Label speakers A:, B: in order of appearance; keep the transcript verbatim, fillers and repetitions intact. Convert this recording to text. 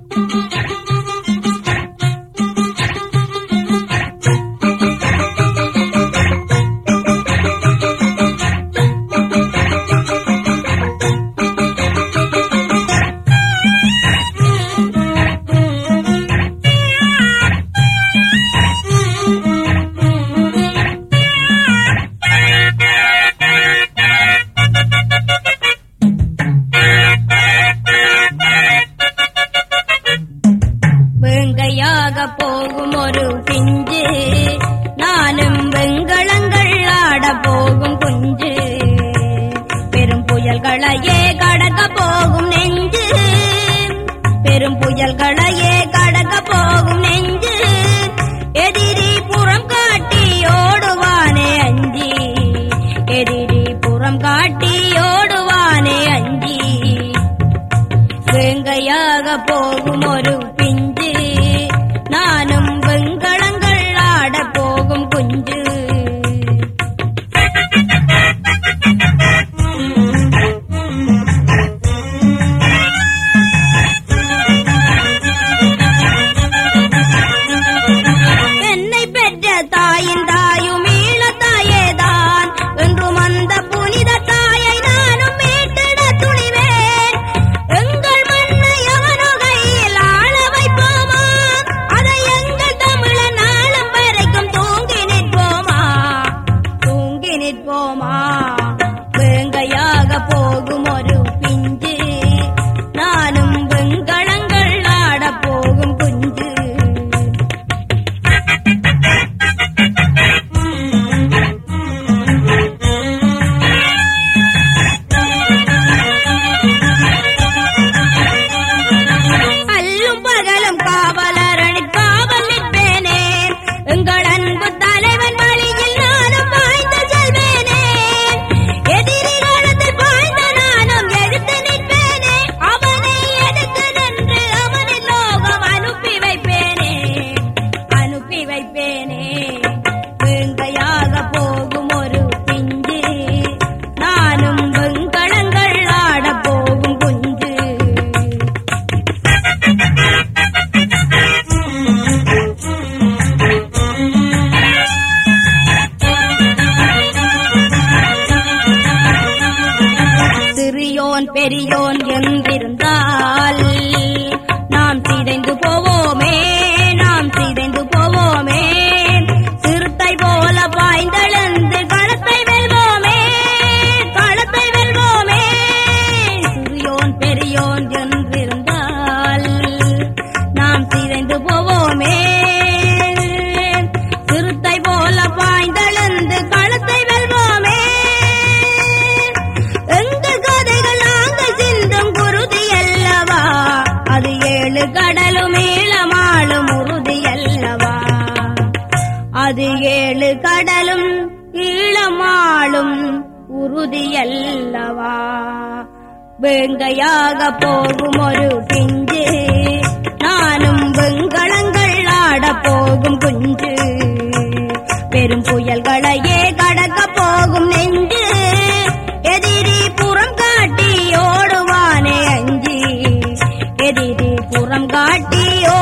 A: போகும் ஒரு பிஞ்சு நானும் வெங்களங்கள் ஆட போகும் குஞ்சு பெரும் புயல்களையே கடக்க போகும் நெஞ்சு பெரும் புயல்களையே கடக்க போகும் நெஞ்சு எதிரி புறம் காட்டி ஓடுவானே அஞ்சி எதிரி புறம் காட்டி ஓடுவானே அஞ்சி வேங்கையாக போகும் ஒரு பிஞ்சு நானும் வெங்களங்கள் ஆட போகும் குஞ்சு என்னை பெற்ற தாயின் தாயும் ஈழத்தாயேதான் என்றும் அந்த புனித தாயை நானும் மீட்டிட துணிவேன் எங்கள் மண்ணை அவனோ கையில் ஆள வைப்போமா அதை எங்கள் தமிழ நாளும் வரைக்கும் தூங்கி நிற்போமா தூங்கி நிற்போமா வேங்கையாக போகும் ஒரு பிஞ்சு நானும் வெங்களங்கள் ஆட போகும் குஞ்சு அல்லும் பகலும் காவலரணி காவல் நிற்பேனே எங்கள் அன்பு தலைவன் வழியில் நானும் பாய்ந்து செல்வேனே எதிரி காலத்தில் பாய்ந்த நானும் எடுத்து நிற்பேனே அவனை எடுத்து நின்று அவனின் லோகம் அனுப்பி வைப்பேனே அனுப்பி வைப்பேனே வேங்கையாக போகும் ஒரு பிஞ்சு நானும் வெங்களங்கள் ஆட போகும் குஞ்சு சிறியோன் பெரியோன் எங்கிருந்தால் நாம் சிதைந்து போவோமே நாம் சிதைந்து போவோமே சிறுத்தை போல பாய்ந்தெழுந்து களத்தை வெல்வோமே களத்தை வெல்வோமே சிறியோன் பெரியோன் என்றிருந்தால் நாம் சிதைந்து போவோமே சிறுத்தை போல பாய்ந்தெழுந்து களத்தை வெல்வோமே எங்கள் கதைகள் நாங்கள் சிந்தும் குருதி அல்லவா அது ஏழு கடலும் ஈழமாளும் உறுதி அல்லவா அது ஏழு கடலும் ஈழமாளும் உறுதி அல்லவா வேங்கையாக போகும் ஒரு பிஞ்சு நானும் வெங்களங்கள் ஆட போகும் குஞ்சு பெரும் புயல்களையே கடக்க போகும் நெஞ்சு எதிரி புறம் காட்டி ஓடுவானே அஞ்சி எதிரி புறம் காட்டி